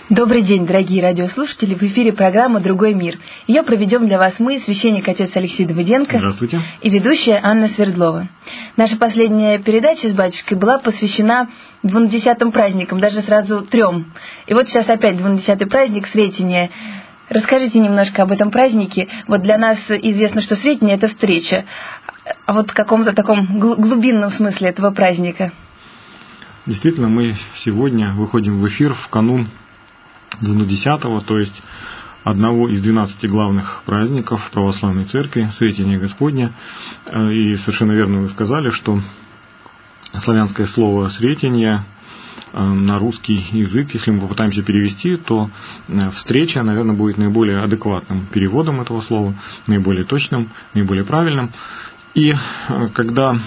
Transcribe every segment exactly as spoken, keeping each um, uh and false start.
Добрый день, дорогие радиослушатели. В эфире программа «Другой мир». Ее проведем для вас мы, священник отец Алексей Давыденко. Здравствуйте. И ведущая Анна Свердлова. Наша последняя передача с батюшкой была посвящена двунадесятым праздникам, даже сразу трем. И вот сейчас опять двунадесятый праздник Сретения. Расскажите немножко об этом празднике. Вот для нас известно, что Сретение – это встреча. А вот в каком-то таком глубинном смысле этого праздника? Действительно, мы сегодня выходим в эфир в канун двунадесятого, то есть одного из двенадцати главных праздников православной церкви, Сретения Господня. И совершенно верно вы сказали, что славянское слово «сретение» на русский язык, если мы попытаемся перевести, то встреча, наверное, будет наиболее адекватным переводом этого слова, наиболее точным, наиболее правильным. И когда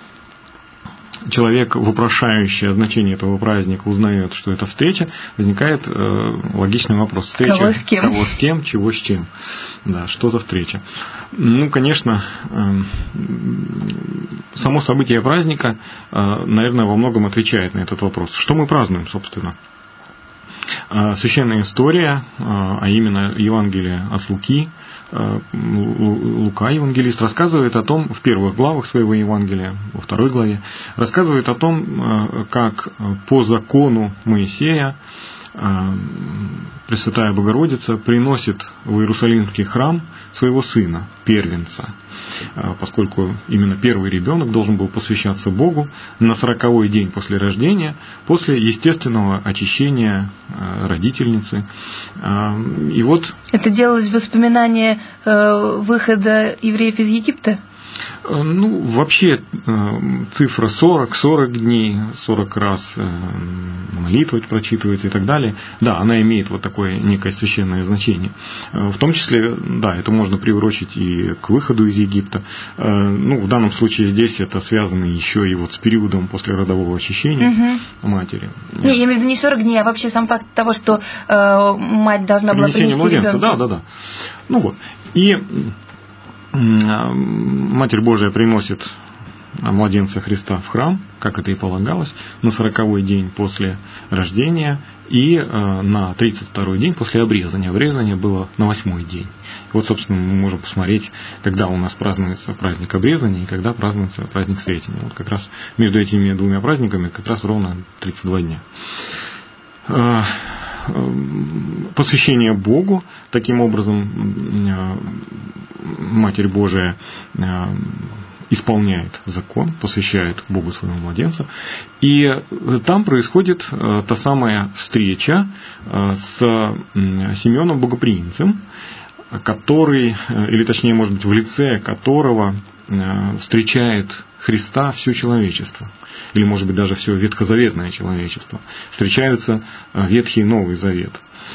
человек, вопрошающий значение этого праздника, узнает, что это встреча, возникает э, логичный вопрос. Встреча кого с кем? Кого с кем, чего с чем. Да, что за встреча? Ну, конечно, э, само событие праздника, э, наверное, во многом отвечает на этот вопрос. Что мы празднуем, собственно? Э, священная история, э, а именно Евангелие от Луки, Лука, евангелист, рассказывает о том, в первых главах своего Евангелия, во второй главе, рассказывает о том, как по закону Моисея Пресвятая Богородица приносит в Иерусалимский храм своего сына, первенца, поскольку именно первый ребенок должен был посвящаться Богу на сороковой день после рождения, после естественного очищения родительницы. И вот это делалось в воспоминание выхода евреев из Египта? Ну, вообще цифра сорок, сорок дней, сорок раз молитвы прочитывать и так далее, да, она имеет вот такое некое священное значение. В том числе, да, это можно приурочить и к выходу из Египта. Ну, в данном случае здесь это связано еще и вот с периодом после родового очищения угу. матери. Не, я имею в виду не сорок дней, а вообще сам факт того, что э, мать должна была принести младенца, ребенка. Да, да, да. Ну вот. И Матерь Божия приносит младенца Христа в храм, как это и полагалось, на сороковой день после рождения и на тридцать второй день после обрезания. Обрезание было на восьмой день. И вот, собственно, мы можем посмотреть, когда у нас празднуется праздник обрезания и когда празднуется праздник Сретения. Вот как раз между этими двумя праздниками как раз ровно тридцать два дня. Посвящение Богу, таким образом Матерь Божия исполняет закон, посвящает Богу своего младенца. И там происходит та самая встреча с Симеоном Богоприимцем, который, или точнее, может быть, в лице которого встречает Христа все человечество, или, может быть, даже все ветхозаветное человечество. Встречаются Ветхий и Новый Завет.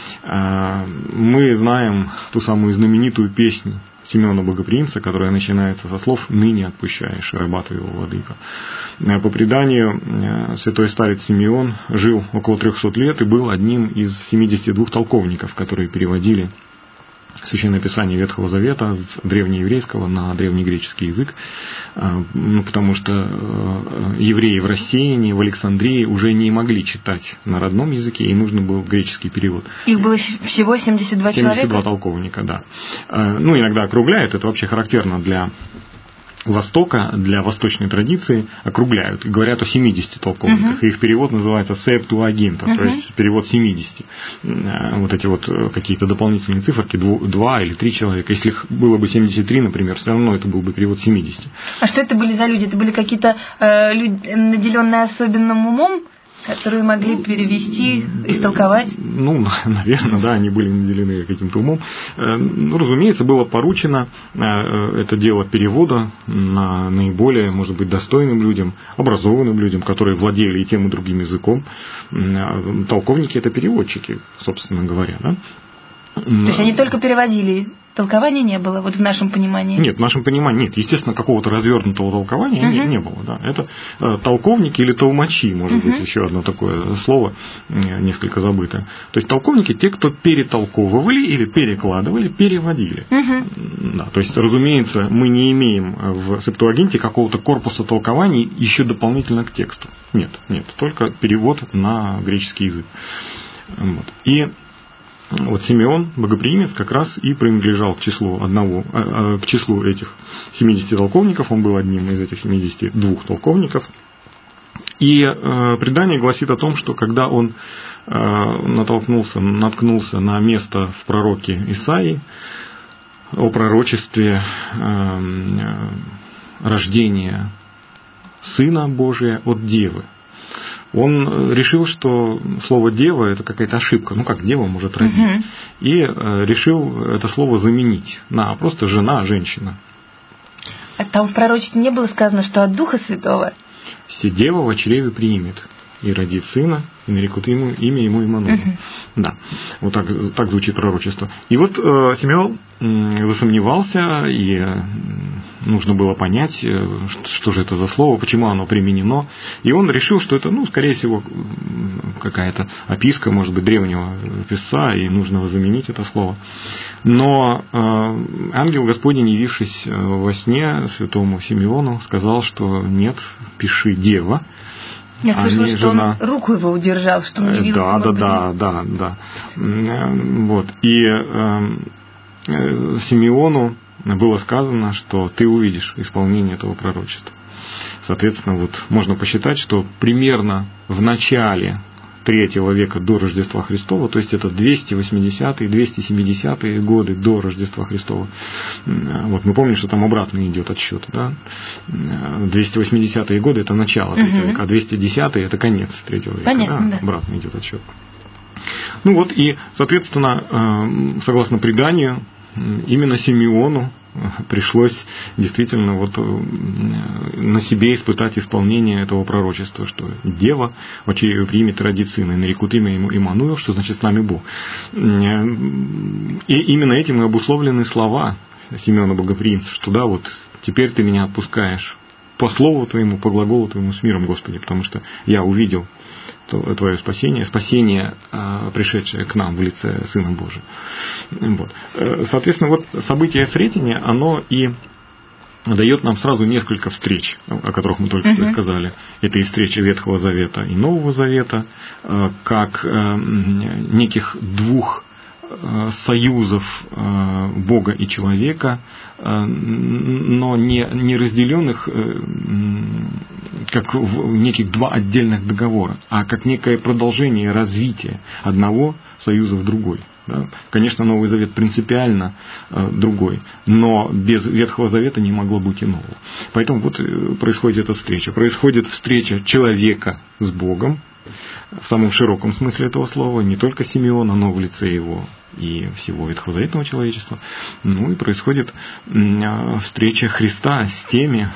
Мы знаем ту самую знаменитую песню Симеона Богоприимца, которая начинается со слов «Ныне отпущаешь, раба твоего, владыка». По преданию, святой старец Симеон жил около трехсот лет и был одним из семидесяти двух толковников, которые переводили Священное Писание Ветхого Завета с древнееврейского на древнегреческий язык, потому что евреи в рассеянии, в Александрии уже не могли читать на родном языке, и нужен был греческий перевод. Их было всего семьдесят два человека? семьдесят два толковника, да. Ну, иногда округляют, это вообще характерно для Востока, для восточной традиции, округляют и говорят о семидесяти толковниках. Uh-huh. И их перевод называется «Септуагинта», uh-huh. то есть перевод семидесяти. Вот эти вот какие-то дополнительные циферки, два или три человека. Если их было бы семьдесят три, например, все равно это был бы перевод семидесяти. А что это были за люди? Это были какие-то э, люди, наделенные особенным умом, которые могли перевести, истолковать? Ну, наверное, да, они были наделены каким-то умом. Ну, разумеется, было поручено это дело перевода на наиболее, может быть, достойным людям, образованным людям, которые владели и тем, и другим языком. Толковники – это переводчики, собственно говоря, да? То есть они только переводили, толкования не было, вот в нашем понимании? Нет, в нашем понимании нет. Естественно, какого-то развернутого толкования uh-huh. не, не было. Да. Это э, толковники или толмачи, может uh-huh. быть, еще одно такое слово, э, несколько забытое. То есть толковники – те, кто перетолковывали или перекладывали, переводили. Uh-huh. Да, то есть, разумеется, мы не имеем в Септуагинте какого-то корпуса толкований еще дополнительно к тексту. Нет, нет, только перевод на греческий язык. Вот. И вот Симеон Богоприимец как раз и принадлежал к числу одного, к числу этих семидесяти толковников. Он был одним из этих семидесяти двух толковников. И э, предание гласит о том, что когда он э, натолкнулся, наткнулся на место в пророке Исаии о пророчестве э, рождения Сына Божия от Девы, он решил, что слово «дева» – это какая-то ошибка. Ну, как дева может родить? Угу. И э, решил это слово заменить на просто жена, женщина. А там в пророчестве не было сказано, что от Духа Святого? «Седева в чреве приимет, и родит сына, и нарекут ему, имя ему Иммануил». Угу. Да, вот так, так звучит пророчество. И вот э, Симеон э, засомневался, и э, нужно было понять, э, что, что же это за слово, почему оно применено. И он решил, что это, ну, скорее всего, какая-то описка, может быть, древнего писца, и нужно заменить это слово. Но э, ангел Господень, явившись во сне святому Симеону, сказал, что нет, пиши «дева». Я слышала, что жена... он руку его удержал, что он не видел. Да, да, да, да, да. Вот. И э, Симеону было сказано, что ты увидишь исполнение этого пророчества. Соответственно, вот можно посчитать, что примерно в начале третьего века до Рождества Христова, то есть это двести восьмидесятые, двести семидесятые годы до Рождества Христова. Вот мы помним, что там обратно идет отсчет. Да? двести восьмидесятые годы – это начало третьего угу. века, а двести десятые – это конец третьего века. Понятно, да? Да. Обратно идет отсчет. Ну вот и, соответственно, согласно преданию, именно Симеону пришлось действительно вот на себе испытать исполнение этого пророчества, что дева в чреве примет и родит сына, и нарекут имя ему Иммануил, что значит с нами Бог. И именно этим и обусловлены слова Симеона Богоприимца, что да, вот теперь ты меня отпускаешь по слову твоему, по глаголу твоему с миром, Господи, потому что я увидел Твое спасение, спасение, пришедшее к нам в лице Сына Божия. Вот. Соответственно, вот событие Сретения, оно и дает нам сразу несколько встреч, о которых мы только что uh-huh. сказали. Это и встречи Ветхого Завета и Нового Завета, как неких двух союзов Бога и человека, но не, не разделенных как в неких два отдельных договора, а как некое продолжение развития одного союза в другой. Да? Конечно, Новый Завет принципиально другой, но без Ветхого Завета не могло быть иного. Поэтому вот происходит эта встреча. Происходит встреча человека с Богом, в самом широком смысле этого слова, не только Симеона, но в лице его и всего ветхозаветного человечества. Ну и происходит встреча Христа с теми,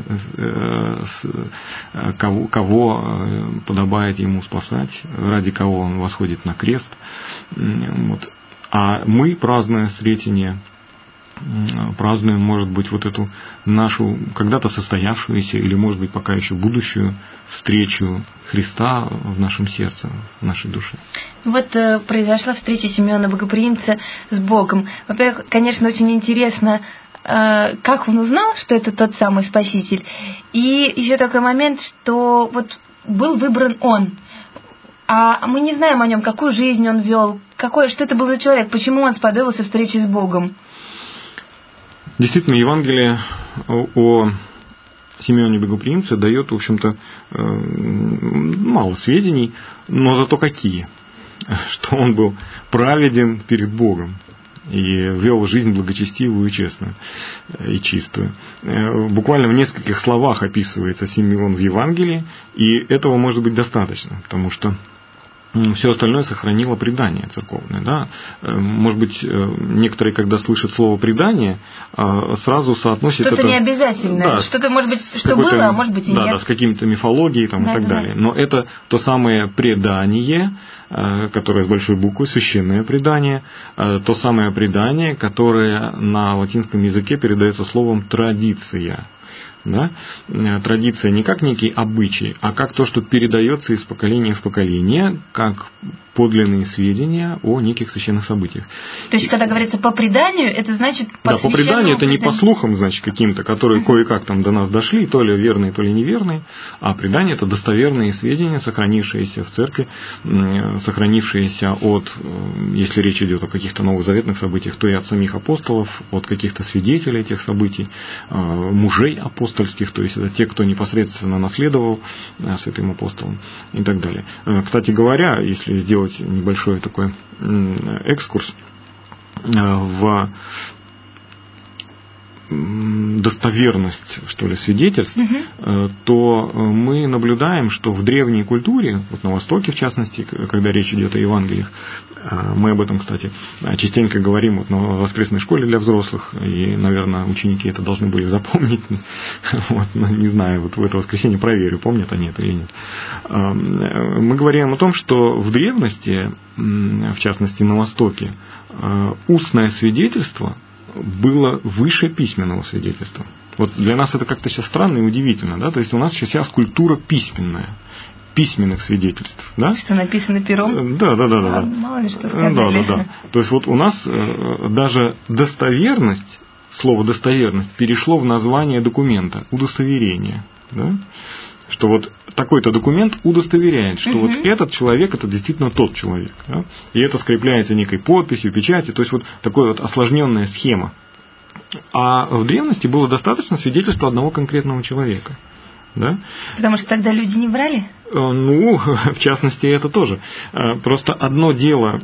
кого, кого подобает ему спасать, ради кого он восходит на крест. Вот. А мы, празднуя Сретение, празднуем, может быть, вот эту нашу когда-то состоявшуюся или, может быть, пока еще будущую встречу Христа в нашем сердце, в нашей душе. Вот э, произошла встреча Симеона Богоприимца с Богом. Во-первых, конечно, очень интересно, э, как он узнал, что это тот самый Спаситель. И еще такой момент, что вот был выбран он. А мы не знаем о нем, какую жизнь он вел, какой, что это был за человек, почему он сподобился встречи с Богом. Действительно, Евангелие о Симеоне Богоприимце дает, в общем-то, мало сведений, но зато какие. Что он был праведен перед Богом и вел жизнь благочестивую и честную, и чистую. Буквально в нескольких словах описывается Симеон в Евангелии, и этого может быть достаточно, потому что все остальное сохранило предание церковное. Да? Может быть, некоторые, когда слышат слово предание, сразу соотносят что-то это... не обязательно. Да, что-то, может быть, что было, а может быть и да, нет. Да, с какими-то мифологией там, да, и так да, далее. Но это то самое предание, которое с большой буквы, священное предание, то самое предание, которое на латинском языке передается словом «традиция». Да? Традиция не как некий обычай, а как то, что передается из поколения в поколение, как подлинные сведения о неких священных событиях. То есть, когда говорится по преданию, это значит по Да, по преданию это не по слухам, значит, каким-то, которые uh-huh. кое-как там до нас дошли, то ли верные, то ли неверные, а предание это достоверные сведения, сохранившиеся в церкви, сохранившиеся от, если речь идет о каких-то новозаветных событиях, то и от самих апостолов, от каких-то свидетелей этих событий, мужей апостольских, то есть это те, кто непосредственно наследовал святым апостолам и так далее. Кстати говоря, если сделать небольшой такой экскурс в достоверность, что ли, свидетельств, угу. то мы наблюдаем, что в древней культуре, вот на Востоке в частности, когда речь идет о Евангелиях, мы об этом, кстати, частенько говорим вот на воскресной школе для взрослых, и, наверное, ученики это должны были запомнить, вот, не знаю, вот в это воскресенье проверю, помнят они это или нет. Мы говорим о том, что в древности, в частности на Востоке, устное свидетельство было выше письменного свидетельства. Вот для нас это как-то сейчас странно и удивительно, да? То есть у нас сейчас культура письменная, письменных свидетельств, да? Что написано пером? Да, да, да, да. А, мало ли что сказали. Да, да, да. То есть вот у нас даже достоверность, слово достоверность перешло в название документа, удостоверение, да? Что вот такой-то документ удостоверяет, что угу. вот этот человек, это действительно тот человек. Да? И это скрепляется некой подписью, печатью, то есть вот такая вот осложненная схема. А в древности было достаточно свидетельства одного конкретного человека. Да? Потому что тогда люди не врали? Ну, в частности, это тоже. Просто одно дело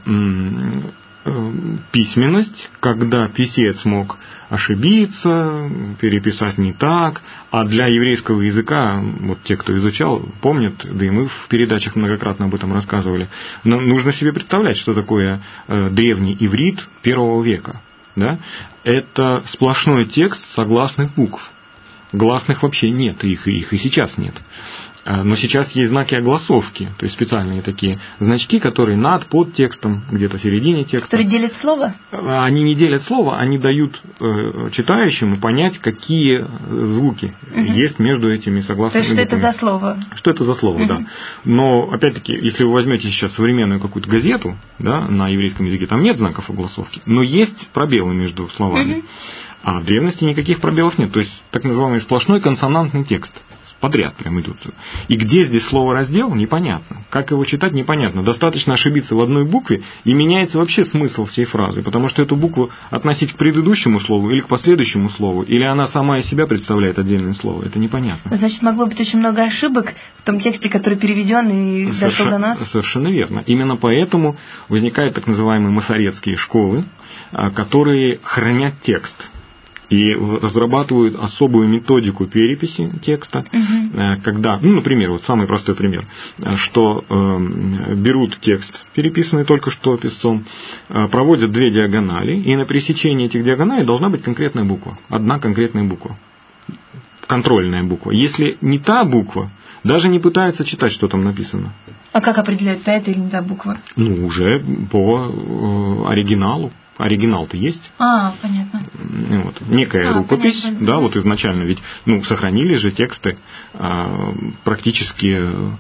письменность, когда писец мог ошибиться, переписать не так, а для еврейского языка, вот те, кто изучал, помнят, да и мы в передачах многократно об этом рассказывали, но нужно себе представлять, что такое древний иврит первого века. Да? Это сплошной текст согласных букв. Гласных вообще нет, их, их и сейчас нет. Но сейчас есть знаки огласовки, то есть специальные такие значки, которые над, под текстом, где-то в середине текста. Которые делят слово? Они не делят слово, они дают читающему понять, какие звуки угу. есть между этими согласными буквами. То есть, что это за слово? Что это за слово, угу. да. Но, опять-таки, если вы возьмете сейчас современную какую-то газету, да, на еврейском языке, там нет знаков огласовки, но есть пробелы между словами. Угу. А в древности никаких пробелов нет. То есть, так называемый сплошной консонантный текст. Подряд прям идут. И где здесь слово раздел, непонятно. Как его читать, непонятно. Достаточно ошибиться в одной букве, и меняется вообще смысл всей фразы. Потому что эту букву относить к предыдущему слову или к последующему слову, или она сама из себя представляет отдельное слово, это непонятно. Значит, могло быть очень много ошибок в том тексте, который переведен и дошел Соверш... до нас? Совершенно верно. Именно поэтому возникают так называемые масоретские школы, которые хранят текст. И разрабатывают особую методику переписи текста, угу. когда, ну, например, вот самый простой пример, что э, берут текст, переписанный только что писцом, э, проводят две диагонали, и на пересечении этих диагоналей должна быть конкретная буква, одна конкретная буква, контрольная буква. Если не та буква, даже не пытаются читать, что там написано. А как определяют, та это или не та буква? Ну, уже по э, оригиналу. Оригинал-то есть. А, понятно. Вот. Некая а, рукопись, понятно. Да, вот изначально, ведь, ну, сохранили же тексты а, практически а,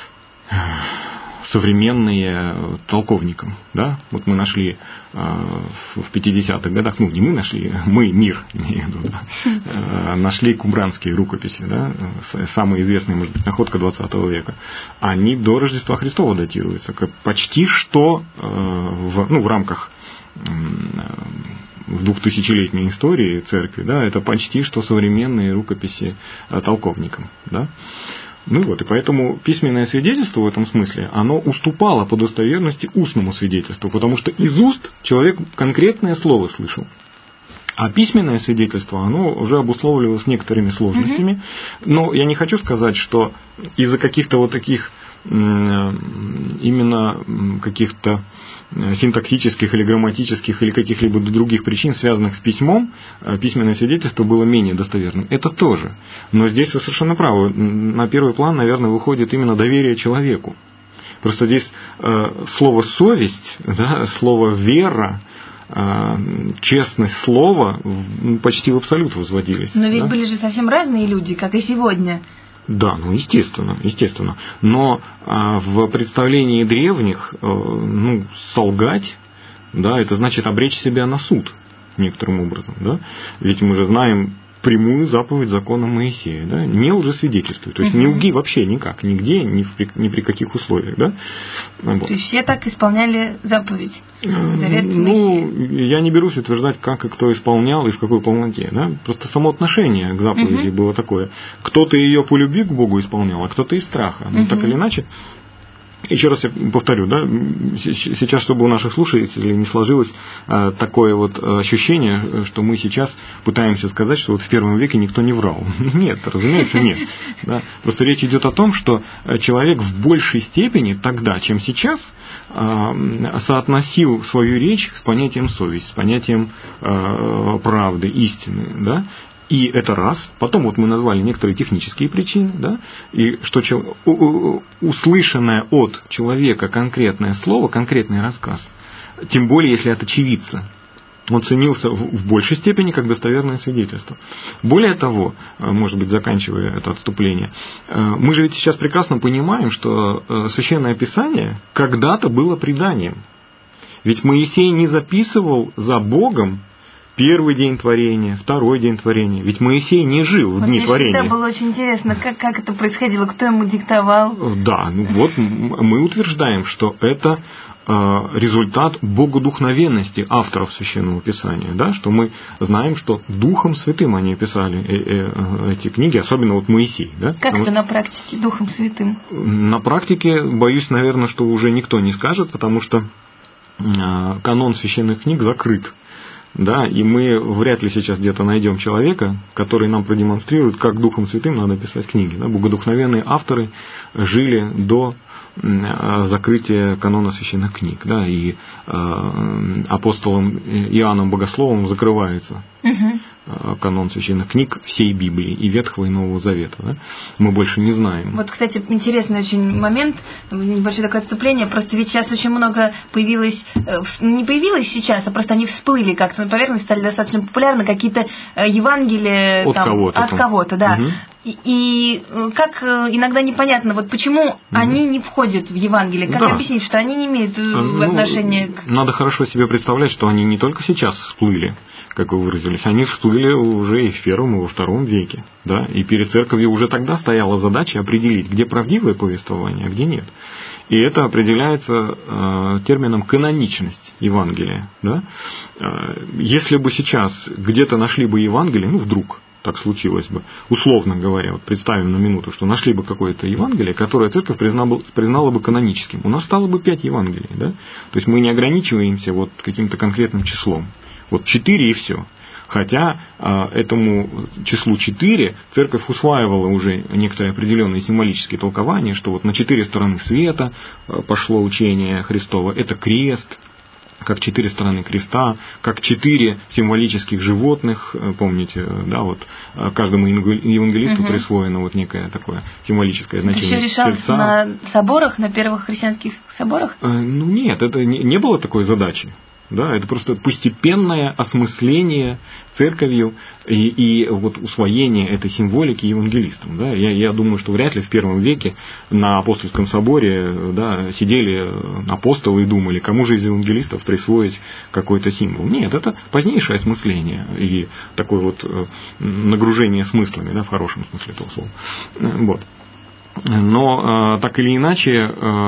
современные толковникам, да. Вот мы нашли а, в пятидесятых годах, ну, не мы нашли, мы, мир, имею в виду, да, а, нашли кумранские рукописи, да, самая известная, может быть, находка двадцатого века. Они до Рождества Христова датируются, почти что а, в, ну, в рамках в двухтысячелетней истории церкви, да, это почти что современные рукописи толковникам, да. Ну вот, и поэтому письменное свидетельство в этом смысле, оно уступало по достоверности устному свидетельству, потому что из уст человек конкретное слово слышал. А письменное свидетельство, оно уже обусловливалось некоторыми сложностями, но я не хочу сказать, что из-за каких-то вот таких именно каких-то синтаксических или грамматических или каких-либо других причин, связанных с письмом, письменное свидетельство было менее достоверным. Это тоже. Но здесь вы совершенно правы. На первый план, наверное, выходит именно доверие человеку. Просто здесь слово «совесть», да, слово «вера», честность слова почти в абсолют возводились. Но ведь да? были же совсем разные люди, как и сегодня. Да, ну естественно, естественно. Но а, в представлении древних, а, ну, солгать, да, это значит обречь себя на суд некоторым образом, да. Ведь мы же знаем прямую заповедь закона Моисея, да, не лжесвидетельствуй. То есть не лги вообще никак, нигде, ни, в, ни при каких условиях, да. Вот. То есть все так исполняли заповедь, завет Ну, Моисея. я не берусь утверждать, как и кто исполнял и в какой полноте, да. Просто само отношение к заповеди угу. было такое. Кто-то ее по любви к Богу исполнял, а кто-то из страха. Ну, угу. так или иначе. Еще раз я повторю, да, сейчас, чтобы у наших слушателей не сложилось а, такое вот ощущение, что мы сейчас пытаемся сказать, что вот в первом веке никто не врал. Нет, разумеется, нет. Да. Просто речь идет о том, что человек в большей степени тогда, чем сейчас, а, соотносил свою речь с понятием совесть, с понятием а, правды, истины, да. И это раз. Потом вот мы назвали некоторые технические причины, да, и что услышанное от человека конкретное слово, конкретный рассказ, тем более если от очевидца, он ценился в большей степени как достоверное свидетельство. Более того, может быть, заканчивая это отступление, мы же ведь сейчас прекрасно понимаем, что Священное Писание когда-то было преданием. Ведь Моисей не записывал за Богом первый день творения, второй день творения. Ведь Моисей не жил в вот дни мне творения. Всегда было очень интересно, как, как это происходило, кто ему диктовал. Да, ну вот мы утверждаем, что это э, результат богодухновенности авторов Священного Писания, да, что мы знаем, что Духом Святым они писали э, э, эти книги, особенно вот Моисей. Да? Как потому, это на практике, Духом Святым? На практике, боюсь, наверное, что уже никто не скажет, потому что э, канон священных книг закрыт. Да, и мы вряд ли сейчас где-то найдем человека, который нам продемонстрирует, как Духом Святым надо писать книги. Да, богодухновенные авторы жили до закрытия канона священных книг, да, и э, апостолом Иоанном Богословом закрывается угу. канон священных книг всей Библии, и Ветхого, и Нового Завета. Да? Мы больше не знаем. Вот, кстати, интересный очень момент, небольшое такое отступление, просто ведь сейчас очень много появилось, не появилось сейчас, а просто они всплыли как-то на поверхность, стали достаточно популярны какие-то Евангелия от там, кого-то, от кого-то, да. Угу. И, и как иногда непонятно, вот почему угу. они не входят в Евангелие. Как да. объяснить, что они не имеют ну, отношения к... Надо хорошо себе представлять, что они не только сейчас всплыли, как вы выразились, они всплыли уже и в первом, и во втором веке. Да? И перед церковью уже тогда стояла задача определить, где правдивое повествование, а где нет. И это определяется э, термином каноничность Евангелия. Да? Э, если бы сейчас где-то нашли бы Евангелие, ну вдруг так случилось бы, условно говоря, вот представим на минуту, что нашли бы какое-то Евангелие, которое церковь признала, признала бы каноническим. У нас стало бы пять Евангелий. Да? То есть мы не ограничиваемся вот каким-то конкретным числом. Вот четыре и все. Хотя э, этому числу четыре церковь усваивала уже некоторые определенные символические толкования, что вот на четыре стороны света э, пошло учение Христово. Это крест, как четыре стороны креста, как четыре символических животных, помните, да, вот каждому евангелисту угу. присвоено вот некое такое символическое значение. Это все решалось тельца. На соборах, на первых христианских соборах? Ну нет, это не было такой задачи. Да, это просто постепенное осмысление церковью и, и вот усвоение этой символики евангелистам. Да. Я, я думаю, что вряд ли в первом веке на апостольском соборе да, сидели апостолы и думали, кому же из евангелистов присвоить какой-то символ. Нет, это позднейшее осмысление и такое вот нагружение смыслами, да, в хорошем смысле этого слова. Вот. Но так или иначе,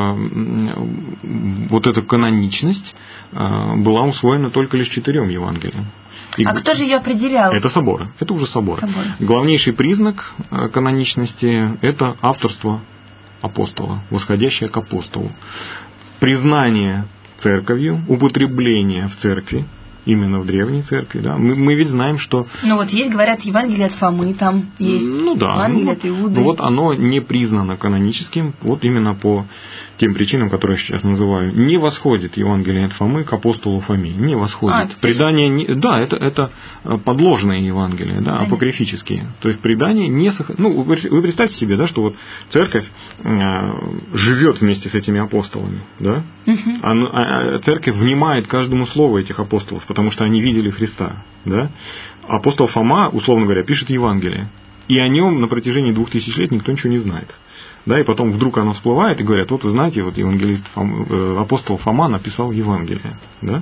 вот эта каноничность была усвоена только лишь четырем Евангелиям. И а кто же ее определял? Это соборы. Это уже соборы. соборы. Главнейший признак каноничности – это авторство апостола, восходящее к апостолу. Признание церковью, употребление в церкви, именно в древней церкви, да. Мы, мы ведь знаем, что... Ну вот есть, говорят, Евангелие от Фомы там есть, ну, да, Евангелие ну, от Иуды. Ну вот оно не признано каноническим, вот именно по тем причинам, которые я сейчас называю, не восходит Евангелие от Фомы к апостолу Фоме. Не восходит. А, предание, не, да, это, это подложные Евангелия, да, апокрифические. То есть предание не сохранено. Ну, вы, вы представьте себе, да, что вот церковь э, живет вместе с этими апостолами, да? Угу. А, а церковь внимает каждому слову этих апостолов, потому что они видели Христа, да? Апостол Фома, условно говоря, пишет Евангелие, и о нем на протяжении двух тысяч лет никто ничего не знает. Да, и потом вдруг оно всплывает и говорят, вот вы знаете, вот евангелист Фома, апостол Фома написал Евангелие. Да?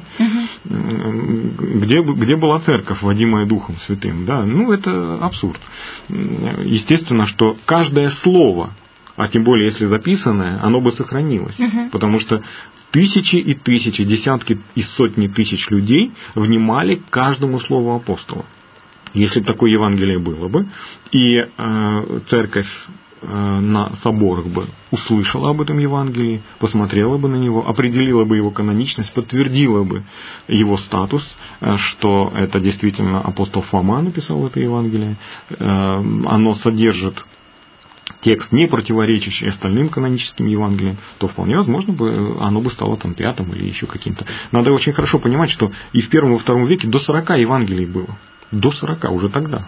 Угу. Где, где была церковь, водимая Духом Святым? Да? Ну, это абсурд. Естественно, что каждое слово, а тем более, если записанное, оно бы сохранилось. Угу. Потому что тысячи и тысячи, десятки и сотни тысяч людей внимали к каждому слову апостола. Если бы такое Евангелие было бы, и э, церковь на соборах бы услышала об этом Евангелии, посмотрела бы на него, определила бы его каноничность, подтвердила бы его статус, что это действительно апостол Фома написал это Евангелие, оно содержит текст, не противоречащий остальным каноническим Евангелиям, то вполне возможно бы оно бы стало там пятым или еще каким-то. Надо очень хорошо понимать, что и в первом и во втором веке до сорока Евангелий было. До сорока уже тогда.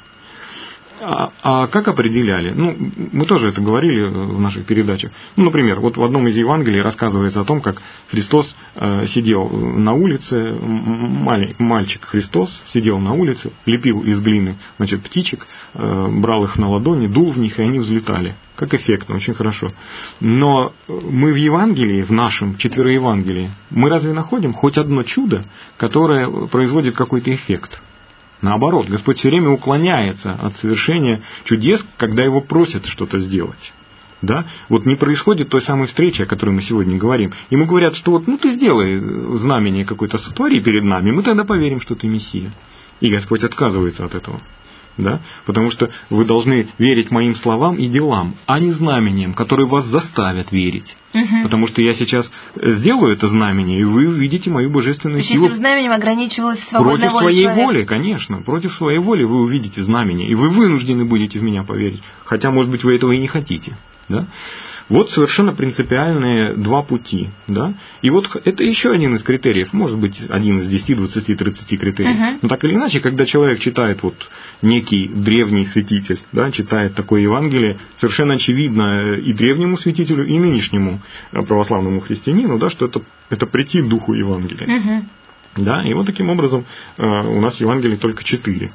А, а как определяли? Ну, мы тоже это говорили в наших передачах. Ну, например, вот в одном из Евангелий рассказывается о том, как Христос э, сидел на улице, маль, мальчик Христос сидел на улице, лепил из глины, значит, птичек, э, брал их на ладони, дул в них, и они взлетали. Как эффектно, очень хорошо. Но мы в Евангелии, в нашем четвероевангелии, мы разве находим хоть одно чудо, которое производит какой-то эффект? Наоборот, Господь все время уклоняется от совершения чудес, когда Его просят что-то сделать. Да? Вот не происходит той самой встречи, о которой мы сегодня говорим. Ему говорят, что вот, ну ты сделай знамение какое-то, сотвори перед нами, мы тогда поверим, что ты Мессия. И Господь отказывается от этого. Да? Потому что вы должны верить моим словам и делам, а не знамениям, которые вас заставят верить. Угу. Потому что я сейчас сделаю это знамение, и вы увидите мою божественную То силу. Этим знамением ограничивалась свободная воля воля своей человека. воли, конечно. Против своей воли вы увидите знамение, и вы вынуждены будете в меня поверить. Хотя, может быть, вы этого и не хотите. Да? Вот совершенно принципиальные два пути. Да? И вот это еще один из критериев, может быть, один из десяти, двадцати, тридцати критериев. Uh-huh. Но так или иначе, когда человек читает вот некий древний святитель, да, читает такое Евангелие, совершенно очевидно и древнему святителю, и нынешнему православному христианину, да, что это, это прийти к духу Евангелия. Uh-huh. Да? И вот таким образом у нас Евангелий только четыре.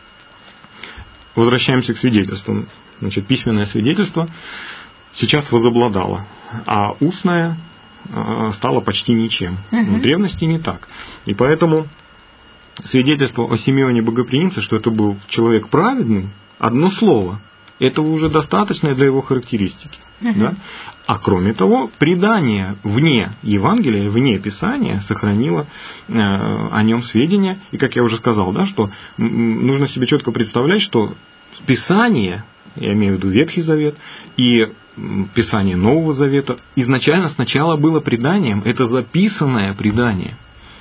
Возвращаемся к свидетельствам. Значит, письменное свидетельство сейчас возобладало, а устное стало почти ничем. Uh-huh. В древности не так. И поэтому свидетельство о Симеоне Богоприимце, что это был человек праведный, одно слово, этого уже достаточно для его характеристики. Uh-huh. Да? А кроме того, предание вне Евангелия, вне Писания сохранило э, о нем сведения. И, как я уже сказал, да, что нужно себе четко представлять, что Писание, я имею в виду Ветхий Завет, и Писание Нового Завета изначально сначала было преданием, это записанное предание.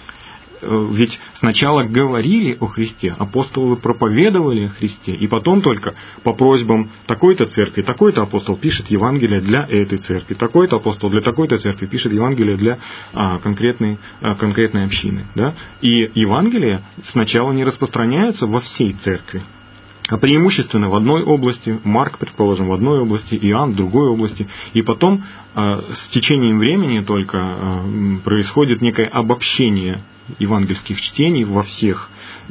Ведь сначала говорили о Христе, апостолы проповедовали о Христе, и потом только по просьбам такой-то церкви, такой-то апостол пишет Евангелие для этой церкви, такой-то апостол для такой-то церкви пишет Евангелие для а, конкретной, а, конкретной общины. Да? И Евангелие сначала не распространяется во всей церкви, а преимущественно в одной области, Марк, предположим, в одной области, Иоанн в другой области, и потом э, с течением времени только э, происходит некое обобщение евангельских чтений во всех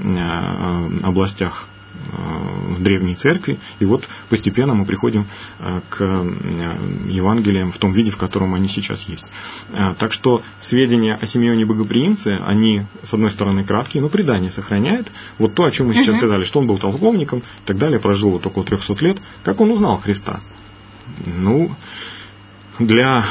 э, областях э, Древней Церкви, и вот постепенно мы приходим э, к Евангелиям в том виде, в котором они сейчас есть. Э, так что сведения о Симеоне Богоприимце, они, с одной стороны, краткие, но предание сохраняет. Вот то, о чем мы сейчас uh-huh. сказали, что он был толковником и так далее, прожил вот около трехсот лет. Как он узнал Христа? Ну, для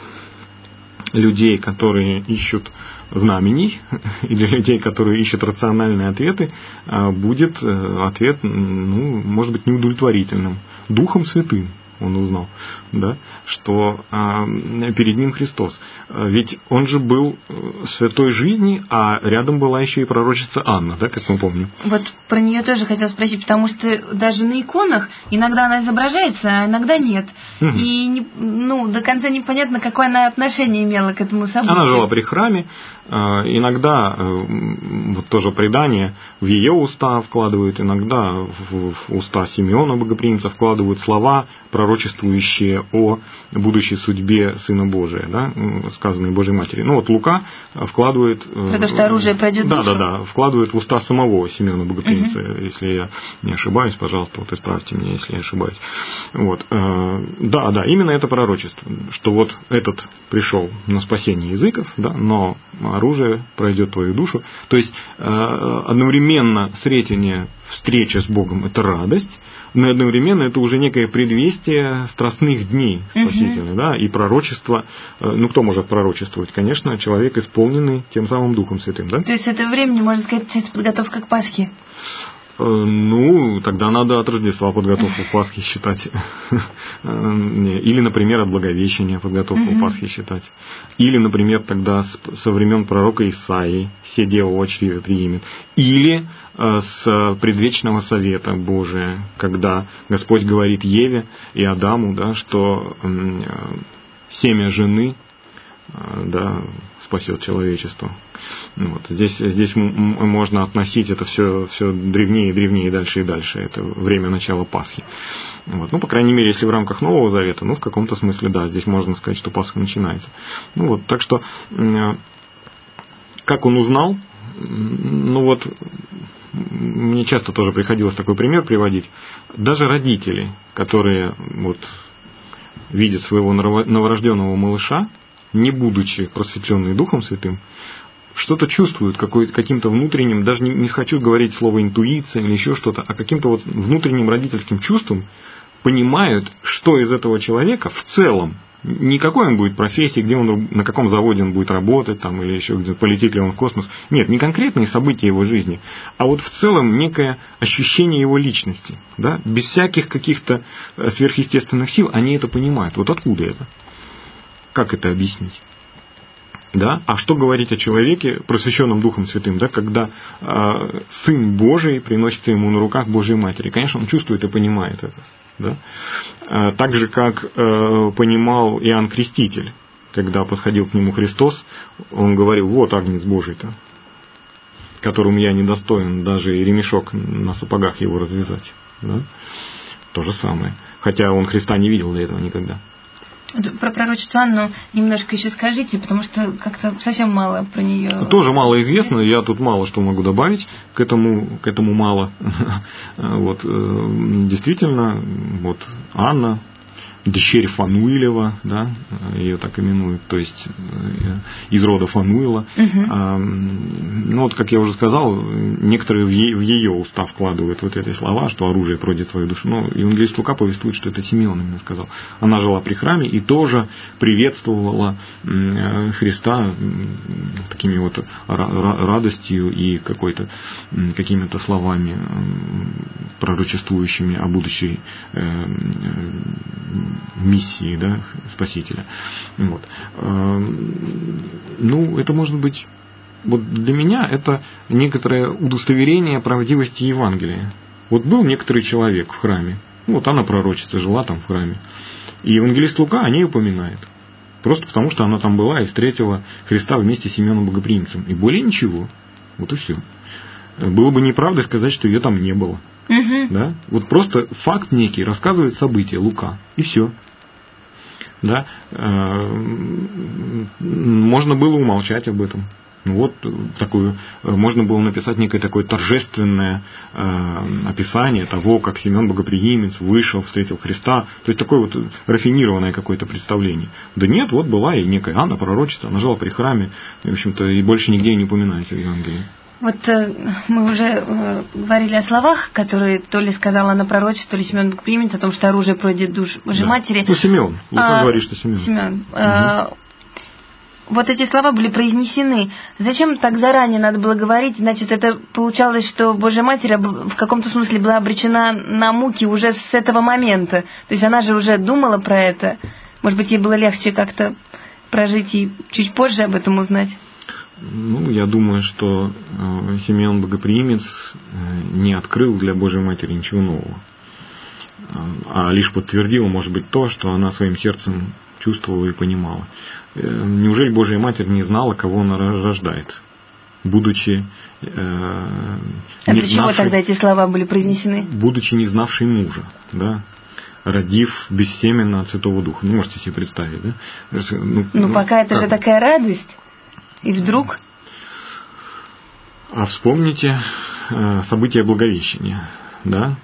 людей, которые ищут знамений, и для людей, которые ищут рациональные ответы, будет ответ, ну, может быть, неудовлетворительным. Духом Святым. он узнал, да, что э, перед ним Христос. Ведь он же был святой жизни, а рядом была еще и пророчица Анна, да, как мы помним. Вот про нее тоже хотела спросить, потому что даже на иконах иногда она изображается, а иногда нет. Угу. И не, ну, до конца непонятно, какое она отношение имела к этому событию. Она жила при храме, иногда вот тоже предание в ее уста вкладывают, иногда в уста Симеона Богоприимца вкладывают слова, пророчествующие о будущей судьбе Сына Божия, да, сказанные Божьей Матери. Ну вот Лука вкладывает... Про то, что оружие пройдет душу? Да, да, да, вкладывает в уста самого Симеона Богоприимца. Угу. Если я не ошибаюсь, пожалуйста, вот исправьте меня, если я ошибаюсь. Вот. Да, да, именно это пророчество, что вот этот пришел на спасение языков, да, но оружие пройдет твою душу. То есть одновременно сретение, встреча с Богом – это радость, но одновременно это уже некое предвестие страстных дней Спасителя, угу. да, и пророчество. Ну, кто может пророчествовать? Конечно, человек, исполненный тем самым Духом Святым, да? То есть это времени, можно сказать, часть подготовка к Пасхе? Ну, тогда надо от Рождества подготовку к Пасхе считать. Или, например, от Благовещения подготовку к Пасхе считать. Или, например, тогда со времен пророка Исаии «Се дева во чреве приимет». Или с предвечного совета Божия, когда Господь говорит Еве и Адаму, да, что семя жены, да, спасет человечество. Вот. Здесь, здесь можно относить это все, все древнее и древнее, и дальше и дальше. Это время начала Пасхи. Вот. Ну, по крайней мере, если в рамках Нового Завета, ну, в каком-то смысле, да, здесь можно сказать, что Пасха начинается. Ну, вот, так что, как он узнал, ну, вот, мне часто тоже приходилось такой пример приводить. Даже родители, которые вот видят своего новорожденного малыша, не будучи просветленные Духом Святым, что-то чувствуют какой, каким-то внутренним, даже не, не хочу говорить слово интуиция или еще что-то, а каким-то вот внутренним родительским чувством понимают, что из этого человека в целом, не какой он будет профессии, где он, на каком заводе он будет работать, там, или еще где-то полетит ли он в космос. Нет, не конкретные события его жизни, а вот в целом некое ощущение его личности. Да? Без всяких каких-то сверхъестественных сил они это понимают. Вот откуда это? Как это объяснить? Да? А что говорить о человеке, просвещенном Духом Святым, да? Когда э, Сын Божий приносится ему на руках Божьей Матери? Конечно, он чувствует и понимает это. Да? Э, так же, как э, понимал Иоанн Креститель, когда подходил к нему Христос, он говорил: вот Агнец Божий-то, которому я недостоин даже и ремешок на сапогах его развязать. Да? То же самое. Хотя он Христа не видел до этого никогда. Про пророчицу Анну немножко еще скажите, потому что как-то совсем мало про нее. Тоже мало известно, я тут мало что могу добавить, к этому, к этому мало. Вот, действительно, вот Анна, дщерь Фануилева, да, ее так именуют, то есть из рода Фануила. Угу. А, ну вот, как я уже сказал, некоторые в, е- в ее уста вкладывают вот эти слова, что оружие пройдет твою душу. Но евангелист Лука повествует, что это Симеон именно сказал. Она жила при храме и тоже приветствовала Христа такими вот радостью и какой-то какими-то словами, пророчествующими о будущей миссии, да, Спасителя. Вот. Ну, это может быть, вот для меня это некоторое удостоверение правдивости Евангелия. Вот был некоторый человек в храме, вот она пророчица, жила там в храме, и евангелист Лука о ней упоминает. Просто потому, что она там была и встретила Христа вместе с Симеоном Богоприимцем. И более ничего. Вот и все. Было бы неправдой сказать, что ее там не было. Угу. Да? Вот просто факт некий рассказывает события Лука. И все. Да? Можно было умолчать об этом. Вот такое, можно было написать некое такое торжественное э, описание того, как Симеон Богоприимец вышел, встретил Христа. То есть такое вот рафинированное какое-то представление. Да нет, вот была и некая Анна, пророчица, она жила при храме, в общем-то, и больше нигде не упоминается в Евангелии. Вот э, мы уже э, говорили о словах, которые то ли сказала Анна пророчица, то ли Симеон Богоприимец, о том, что оружие пройдет душу Божьей да. Матери. Ну, Симеон. Лука а, говорит, что Симеон. Симеон. Угу. вот эти слова были произнесены, зачем так заранее надо было говорить? Значит, это получалось, что Божья Матерь в каком-то смысле была обречена на муки уже с этого момента. То есть она же уже думала про это. Может быть, ей было легче как-то прожить и чуть позже об этом узнать? Ну, я думаю, что Симеон Богоприимец не открыл для Божьей Матери ничего нового, а лишь подтвердил, может быть, то, что она своим сердцем чувствовала и понимала. Неужели Божья Матерь не знала, кого она рождает, будучи э, а не для чего знавшей, тогда эти слова были произнесены? Будучи не знавшей мужа, да, родив бессеменно от Святого Духа. Ну, можете себе представить, да? Ну, ну, ну пока это как? же такая радость. И вдруг... А вспомните э, события Благовещения, да?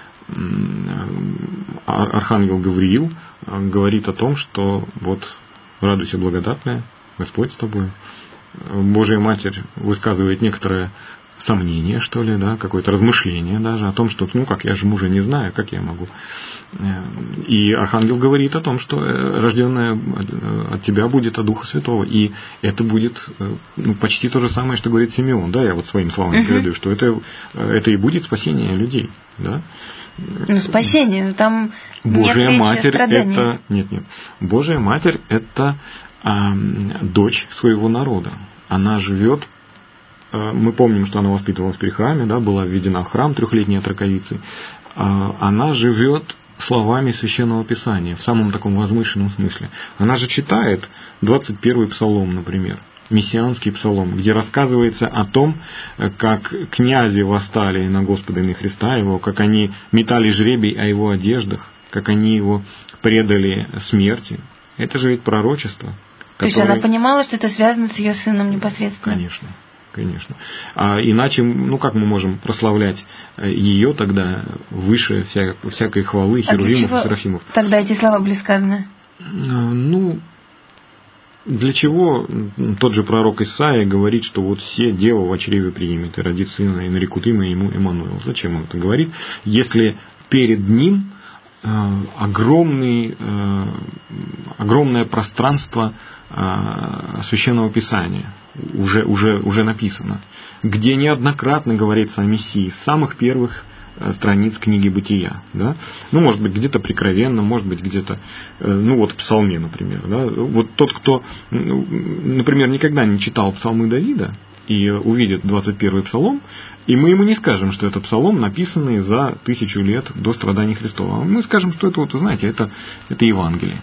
Архангел Гавриил говорит о том, что вот радуйся, благодатная, Господь с тобой. Божья Матерь высказывает некоторое сомнение, что ли, да, какое-то размышление даже о том, что, ну как, я же мужа не знаю, как я могу. И Архангел говорит о том, что рожденная от тебя будет от Духа Святого. И это будет ну, почти то же самое, что говорит Симеон, да, я вот своими словами uh-huh. передаю, что это, это и будет спасение людей, да. Ну, спасение, там Божья нет Матерь страданий. это нет, нет. Божья Матерь это а, дочь своего народа. Она живет. А, мы помним, что она воспитывалась при храме, да, была введена в храм трехлетней отроковицей. А, она живет словами Священного Писания в самом таком возвышенном смысле. Она же читает двадцать первый псалом, например. Мессианский псалом, где рассказывается о том, как князи восстали на Господа и на Христа Его, как они метали жребий о Его одеждах, как они Его предали смерти. Это же ведь пророчество. То которое... есть она понимала, что это связано с ее сыном непосредственно? Конечно, конечно. А иначе, ну как мы можем прославлять ее тогда выше вся, всякой хвалы херувимов а и серафимов? Тогда эти слова были сказаны? Ну... Для чего тот же пророк Исаия говорит, что вот все дева в чреве примет и родит сына, и нарекут имя ему Эммануил? Зачем он это говорит, если перед ним э, огромный, э, огромное пространство э, Священного Писания уже, уже, уже написано, где неоднократно говорится о Мессии с самых первых страниц книги Бытия, да? Ну, может быть, где-то прикровенно, может быть, где-то, ну, вот в Псалме, например, да? Вот тот, кто, например, никогда не читал Псалмы Давида и увидит двадцать первый Псалом, и мы ему не скажем, что это Псалом, написанный за тысячу лет до страданий Христова. Мы скажем, что это, вот, знаете, это, это Евангелие.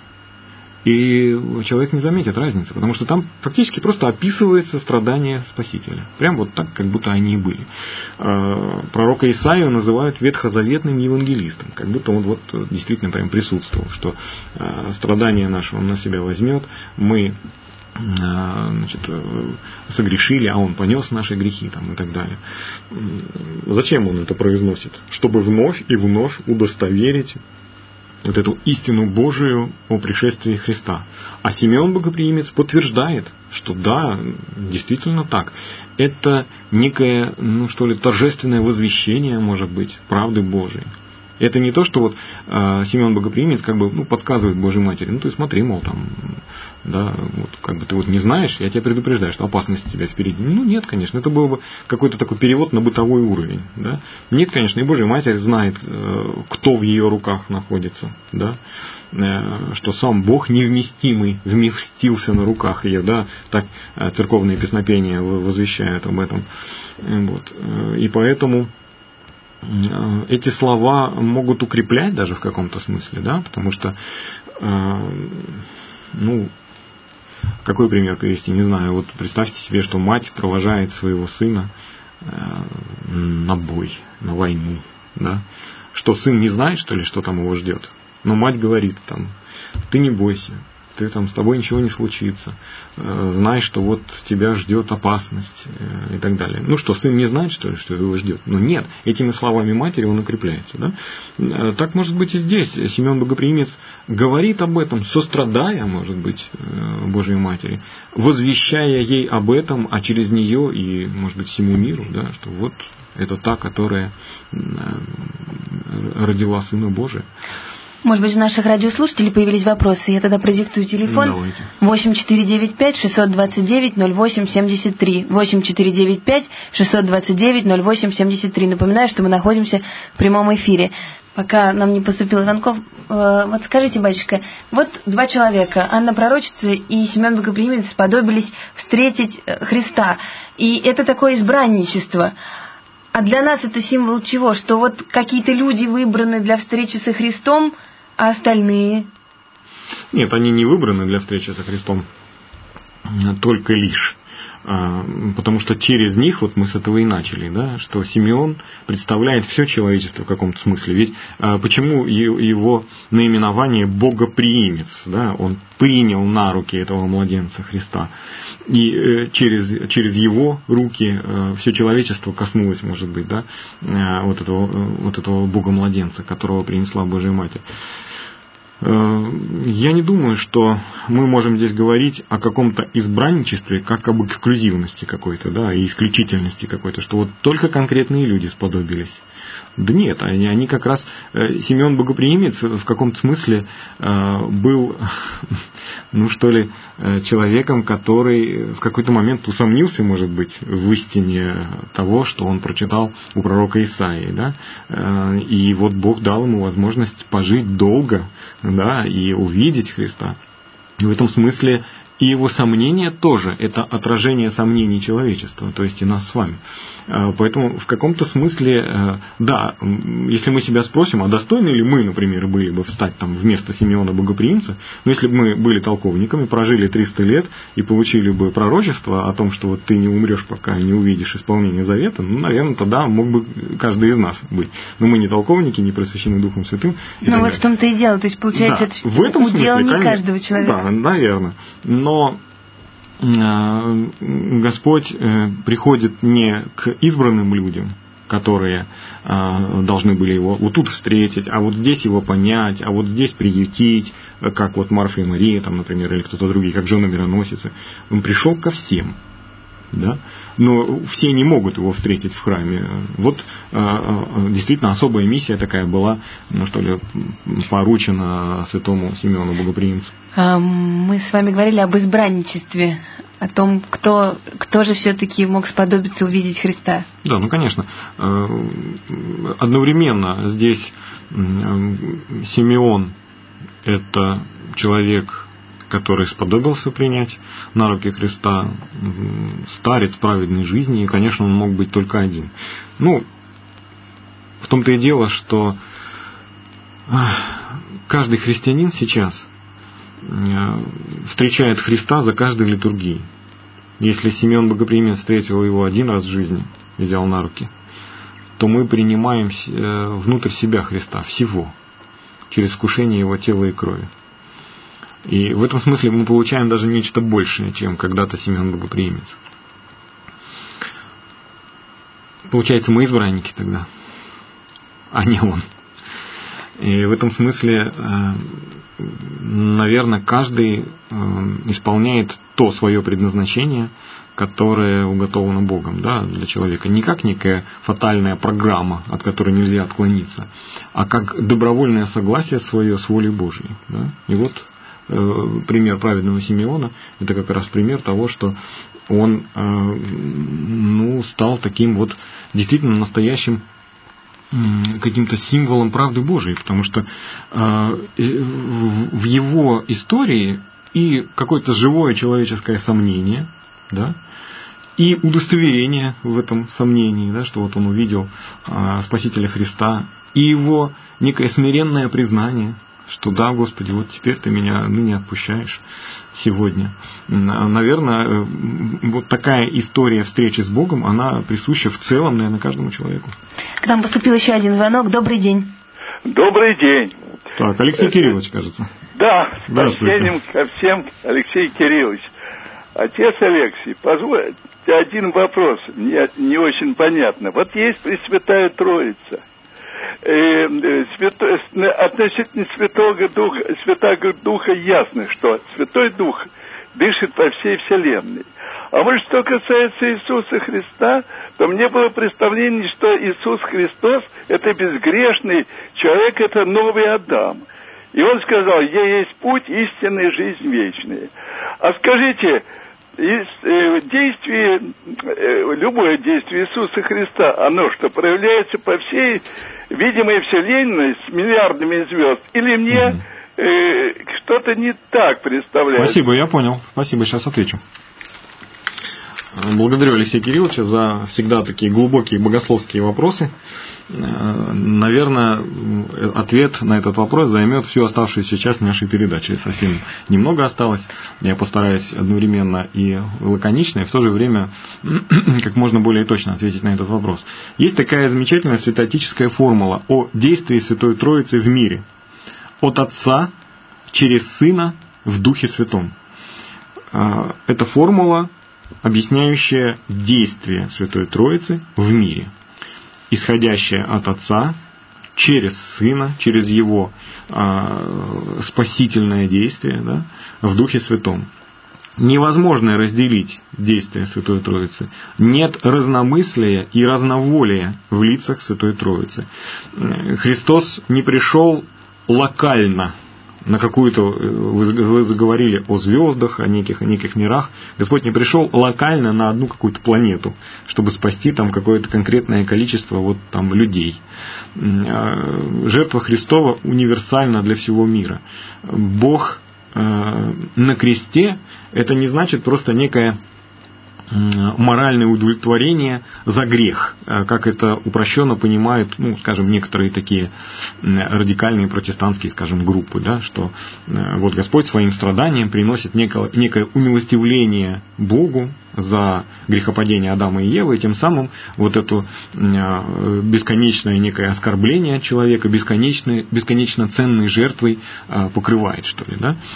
И человек не заметит разницы, потому что там фактически просто описывается страдание Спасителя. Прям вот так, как будто они и были. Пророка Исаию называют ветхозаветным евангелистом, как будто он вот действительно прям присутствовал, что страдания наши он на себя возьмет, мы значит, согрешили, а он понес наши грехи там, и так далее. Зачем он это произносит? Чтобы вновь и вновь удостоверить вот эту истину Божию о пришествии Христа. А Симеон Богоприимец подтверждает, что да, действительно так. Это некое, ну что ли, торжественное возвещение, может быть, правды Божией. Это не то, что вот э, Симеон Богоприимец как бы ну, подсказывает Божьей Матери, ну ты смотри, мол, там, да, вот как бы ты вот не знаешь, я тебя предупреждаю, что опасность тебя впереди. Ну нет, конечно, это был бы какой-то такой перевод на бытовой уровень, да. Нет, конечно, и Божья Матерь знает, э, кто в ее руках находится, да, э, что сам Бог невместимый вместился на руках ее, да, так э, церковные песнопения возвещают об этом, вот, и поэтому эти слова могут укреплять даже в каком-то смысле, да, потому что, э, ну, какой пример привести, не знаю, вот представьте себе, что мать провожает своего сына э, на бой, на войну, да, что сын не знает, что ли, что там его ждет, но мать говорит там, ты не бойся, ты там, с тобой ничего не случится, знай, что вот тебя ждет опасность и так далее. Ну что, сын не знает, что ли, что его ждет? Ну нет, этими словами матери он укрепляется. Да? Так может быть и здесь. Симеон Богоприимец говорит об этом, сострадая, может быть, Божьей Матери, возвещая ей об этом, а через нее и, может быть, всему миру, да, что вот это та, которая родила Сына Божия. Может быть, у наших радиослушателей появились вопросы. Я тогда продиктую телефон. Давайте. восемь четыре девять пять шестьсот двадцать девять ноль восемь семьдесят три. восемь четыре девять пять шестьсот двадцать девять ноль восемь семьдесят три. Напоминаю, что мы находимся в прямом эфире. Пока нам не поступило звонков, э, вот скажите, батюшка, вот два человека, Анна Пророчица и Симеон Богоприимец, сподобились встретить Христа. И это такое избранничество. А для нас это символ чего? Что вот какие-то люди выбраны для встречи со Христом, а остальные? Нет, они не выбраны для встречи со Христом только лишь. Потому что через них, вот мы с этого и начали, да, что Симеон представляет все человечество в каком-то смысле. Ведь почему его наименование Богоприимец, да, он принял на руки этого младенца Христа, и через, через его руки все человечество коснулось, может быть, да, вот этого, вот этого Бога-младенца, которого принесла Божья Матерь. Я не думаю, что мы можем здесь говорить о каком-то избранничестве, как об эксклюзивности какой-то, да, и исключительности какой-то, что вот только конкретные люди сподобились. Да нет, они, они как раз... Симеон Богоприимец в каком-то смысле был, ну что ли, человеком, который в какой-то момент усомнился, может быть, в истине того, что он прочитал у пророка Исаии, да, и вот Бог дал ему возможность пожить долго, да, и увидеть Христа. И в этом смысле и его сомнения тоже – это отражение сомнений человечества, то есть и нас с вами. Поэтому в каком-то смысле, да, если мы себя спросим, а достойны ли мы, например, были бы встать там вместо Симеона Богоприимца, но если бы мы были толковниками, прожили триста лет и получили бы пророчество о том, что вот ты не умрешь, пока не увидишь исполнение завета, ну, наверное, тогда мог бы каждый из нас быть. Но мы не толковники, не просвящены Духом Святым. Ну вот в том-то и дело, то есть получается, да, это в этом удел смысле, не конечно, каждого человека. Да, наверное. Но Господь приходит не к избранным людям, которые должны были его вот тут встретить, а вот здесь его понять, а вот здесь приютить, как вот Марфа и Мария, там, например, или кто-то другие, как жена мироносицы. Он пришел ко всем. Да? Но все не могут его встретить в храме. Вот действительно особая миссия такая была, ну что ли, поручена святому Симеону Богоприимцу. Мы с вами говорили об избранничестве, о том, кто, кто же все-таки мог сподобиться увидеть Христа. Да, ну конечно. Одновременно здесь Симеон – это человек, который сподобился принять на руки Христа, старец праведной жизни, и, конечно, он мог быть только один. Ну, в том-то и дело, что каждый христианин сейчас встречает Христа за каждой литургией. Если Симеон Богоприимец встретил его один раз в жизни и взял на руки, то мы принимаем внутрь себя Христа всего, через вкушение его тела и крови. И в этом смысле мы получаем даже нечто большее, чем когда-то Симеон Богоприимец. Получается, мы избранники тогда, а не он. И в этом смысле, наверное, каждый исполняет то свое предназначение, которое уготовано Богом, да, для человека. Не как некая фатальная программа, от которой нельзя отклониться, а как добровольное согласие свое с волей Божьей. Да? И вот пример праведного Симеона – это как раз пример того, что он ну, стал таким вот действительно настоящим каким-то символом правды Божией, потому что в его истории и какое-то живое человеческое сомнение, да, и удостоверение в этом сомнении, да, что вот он увидел Спасителя Христа, и его некое смиренное признание, что да, Господи, вот теперь Ты меня ныне отпущаешь сегодня. Наверное, вот такая история встречи с Богом, она присуща в целом, наверное, каждому человеку. К нам поступил еще один звонок. Добрый день. Добрый день. Так, Алексей Кириллович, кажется. Да, с почтением ко всем, Алексей Кириллович. Отец Алексей, позвольте один вопрос, мне не очень понятно. Вот есть Пресвятая Троица. Свято, относительно Святого Духа, Святого Духа ясно, что Святой Дух дышит по всей вселенной. А вот что касается Иисуса Христа, то мне было представление, что Иисус Христос – это безгрешный человек, это новый Адам. И он сказал: «Я есть путь, истинная, жизнь вечная». А скажите, действие, любое действие Иисуса Христа, оно что, проявляется по всей видимой вселенной с миллиардами звезд? Или мне угу. э, что-то не так представляется? Спасибо, я понял. Спасибо, сейчас отвечу. Благодарю Алексея Кирилловича за всегда такие глубокие богословские вопросы. Наверное, ответ на этот вопрос займет всю оставшуюся часть нашей передачи. Совсем немного осталось. Я постараюсь одновременно и лаконично, и в то же время как можно более точно ответить на этот вопрос. Есть такая замечательная святоотеческая формула о действии Святой Троицы в мире. От Отца через Сына в Духе Святом. Это формула, объясняющая действие Святой Троицы в мире, исходящая от Отца через Сына, через Его э, спасительное действие, да, в Духе Святом. Невозможно разделить действие Святой Троицы. Нет разномыслия и разноволия в лицах Святой Троицы. Христос не пришел локально на какую-то, вы заговорили о звездах, о неких, о неких мирах. Господь не пришел локально на одну какую-то планету, чтобы спасти там какое-то конкретное количество вот там людей. Жертва Христова универсальна для всего мира. Бог на кресте — это не значит просто некое моральное удовлетворение за грех, как это упрощенно понимают, ну, скажем, некоторые такие радикальные протестантские, скажем, группы, да, что вот Господь своим страданием приносит некое, некое умилостивление Богу за грехопадение Адама и Евы, и тем самым вот это бесконечное некое оскорбление человека, бесконечной, бесконечно ценной жертвой покрывает, что ли, да.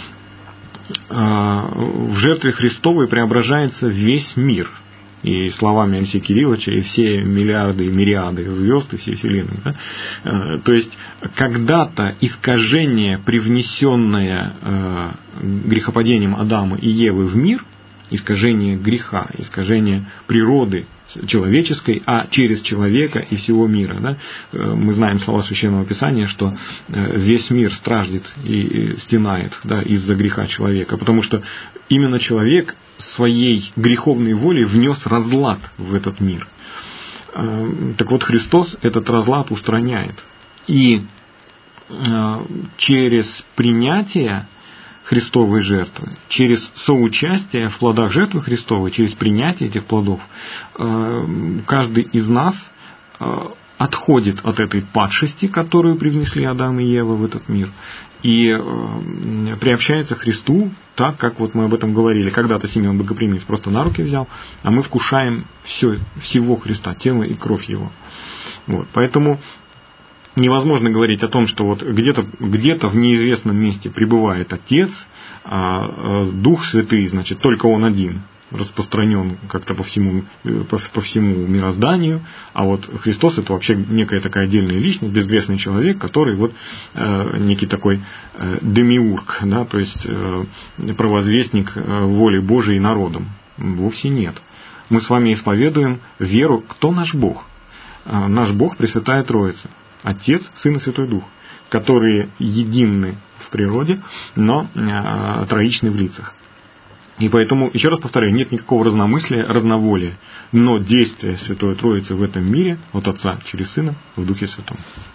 В жертве Христовой преображается весь мир. И словами Алексея Кирилловича, и все миллиарды, и мириады звезд, и все вселенные. Да? То есть, когда-то искажение, привнесенное грехопадением Адама и Евы в мир, искажение греха, искажение природы человеческой, а через человека и всего мира. Да? Мы знаем слова Священного Писания, что весь мир страждет и стенает, да, из-за греха человека, потому что именно человек своей греховной волей внес разлад в этот мир. Так вот, Христос этот разлад устраняет. И через принятие Христовой жертвы, через соучастие в плодах жертвы Христовой, через принятие этих плодов, каждый из нас отходит от этой падшести, которую привнесли Адам и Ева в этот мир, и приобщается к Христу, так, как вот мы об этом говорили. Когда-то Симеон Богоприимец просто на руки взял, а мы вкушаем все, всего Христа, тело и кровь Его. Вот, поэтому невозможно говорить о том, что вот где-то, где-то в неизвестном месте пребывает Отец, а Дух Святый, значит, только Он один распространен как-то по всему, по, по всему мирозданию, а вот Христос — это вообще некая такая отдельная личность, безгрешный человек, который вот э, некий такой э, демиург, да, то есть э, провозвестник э, воли Божией народом. Вовсе нет. Мы с вами исповедуем веру, кто наш Бог. Э, наш Бог — Пресвятая Троица. Отец, Сын и Святой Дух, которые едины в природе, но э, троичны в лицах. И поэтому, еще раз повторяю, нет никакого разномыслия, разноволия, но действие Святой Троицы в этом мире от Отца через Сына в Духе Святом.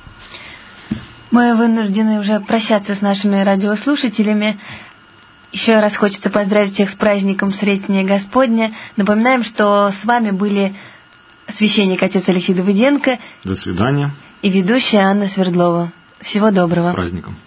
Мы вынуждены уже прощаться с нашими радиослушателями. Еще раз хочется поздравить всех с праздником Сретения Господня. Напоминаем, что с вами были священник отец Алексей Давыденко. До свидания. И ведущая Анна Свердлова. Всего доброго. С праздником.